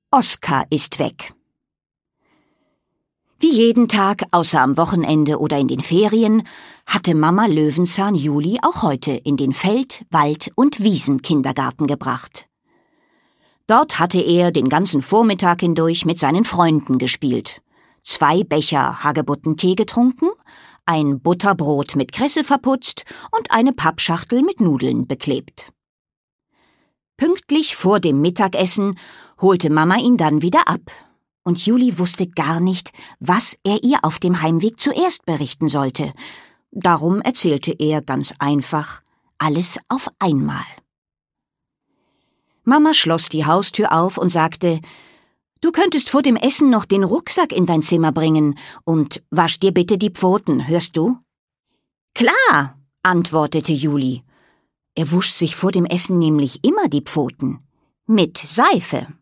Oskar ist weg. Wie jeden Tag, außer am Wochenende oder in den Ferien, hatte Mama Löwenzahn Juli auch heute in den Feld-, Wald- und Wiesenkindergarten gebracht. Dort hatte er den ganzen Vormittag hindurch mit seinen Freunden gespielt, 2 Becher Hagebuttentee getrunken, ein Butterbrot mit Kresse verputzt und eine Pappschachtel mit Nudeln beklebt. Pünktlich vor dem Mittagessen holte Mama ihn dann wieder ab. Und Juli wusste gar nicht, was er ihr auf dem Heimweg zuerst berichten sollte. Darum erzählte er ganz einfach alles auf einmal. Mama schloss die Haustür auf und sagte: »Du könntest vor dem Essen noch den Rucksack in dein Zimmer bringen und wasch dir bitte die Pfoten, hörst du?« »Klar«, antwortete Juli. Er wusch sich vor dem Essen nämlich immer die Pfoten. Mit Seife.